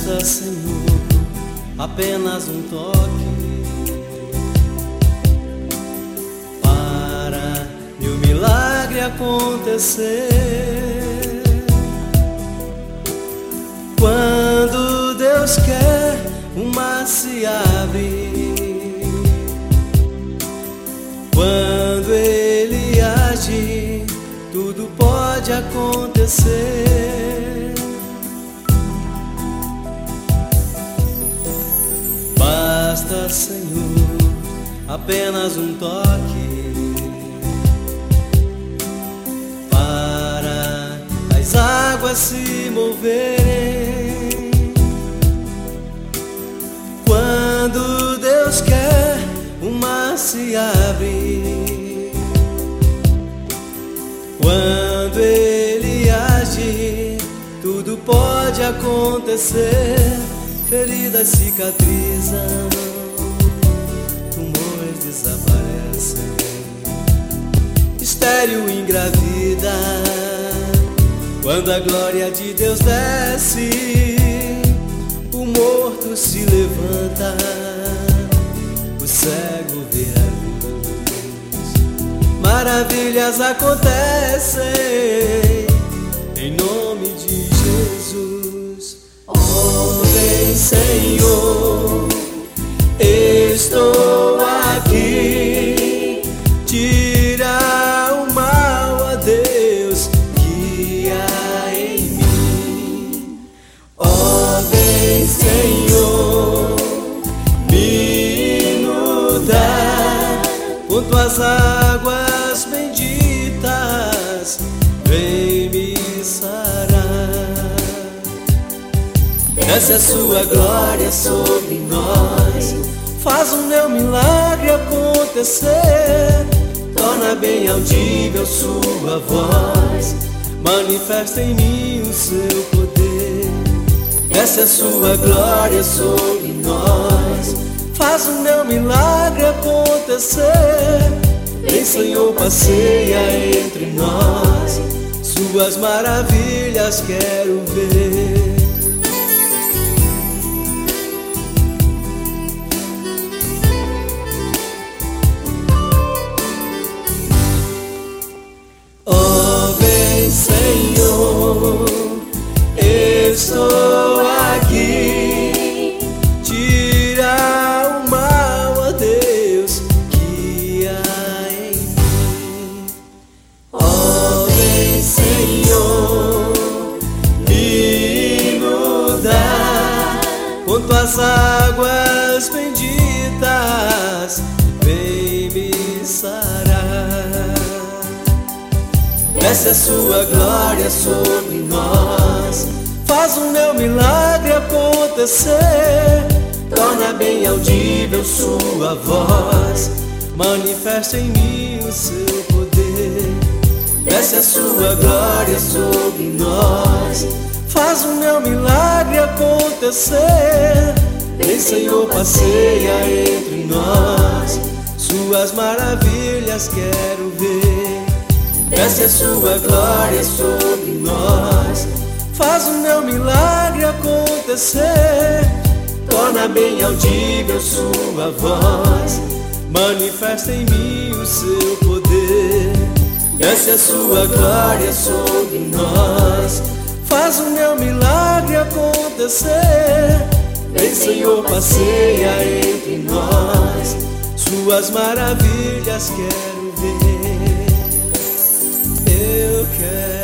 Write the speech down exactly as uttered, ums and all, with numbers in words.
Basta, Senhor, apenas um toque para meu milagre acontecer. Quando Deus quer, o mar se abre. Quando Ele age, tudo pode acontecer. Basta, Senhor, apenas um toque para as águas se moverem. Quando Deus quer, o mar se abre. Quando Ele age, tudo pode acontecer. Feridas cicatrizam, tumores desaparecem, estéril engravida. Quando a glória de Deus desce, o morto se levanta, o cego vê a luz. Maravilhas acontecem em nome de Jesus. Oh, vem, Senhor, estou aqui. Tira o mal, a Deus, que há em mim. Oh, vem, Senhor, me inundar com tuas águas benditas, vem me sarar. Desce a sua glória sobre nós, faz o meu milagre acontecer. Torna bem audível sua voz, manifesta em mim o seu poder. Desce a sua glória sobre nós, faz o meu milagre acontecer. Vem, Senhor, passeia entre nós, suas maravilhas quero ver. Senhor, estou aqui. Tira o mal, a Deus, que há em mim. Oh, vem, Senhor, me inundar com tuas águas benditas, vem me sarar. Desce a sua glória sobre nós, faz o meu milagre acontecer. Torna bem audível sua voz, manifesta em mim o seu poder. Desce a sua glória sobre nós, faz o meu milagre acontecer. Vem, Senhor, passeia entre nós, suas maravilhas quero ver. Desce a sua glória sobre nós, faz o meu milagre acontecer. Torna bem audível sua voz, manifesta em mim o seu poder. Desce a sua glória sobre nós, faz o meu milagre acontecer. Vem, Senhor, passeia entre nós, suas maravilhas quero ver. Eu quero